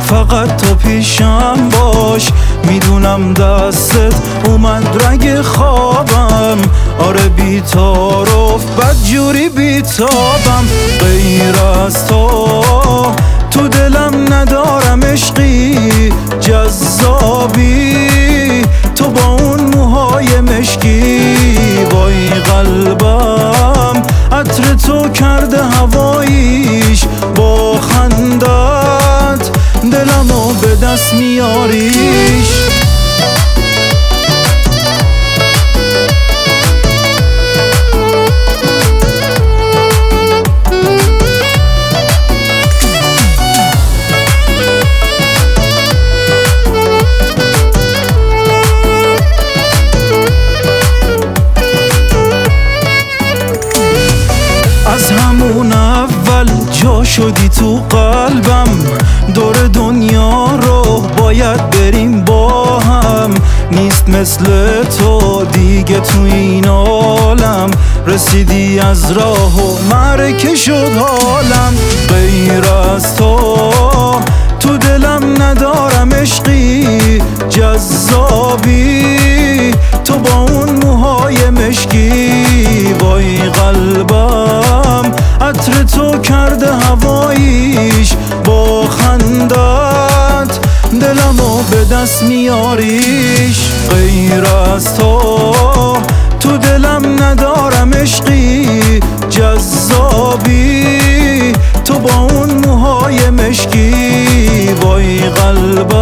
فقط تو پیشم باش. میدونم دستت اومد رگ خوابم، آره بی‌تعارف بدجوری بیتابم. غیر از تو دلم ندارم عشقی جذابی، تو با اون موهای مشکی. وای قلبم عطر تو کرده هواییش، با خندت دلمو به دست میاریش. از همون اول جا شدی تو قلبم، دور دنیا رو باید بریم با هم. نیست مثل تو دیگه تو این عالم، رسیدی از راه و معرکه شد حالم. غیر از تو دلم ندارم عشقی جذابی، تو با اون موهای مشکی. وای قلبم عطر تو کرده هواییش، با خندت دلمو به دست میاریش. غیر از تو دلم ندارم عشقی جذابی، تو با اون موهای مشکی. وای قلبم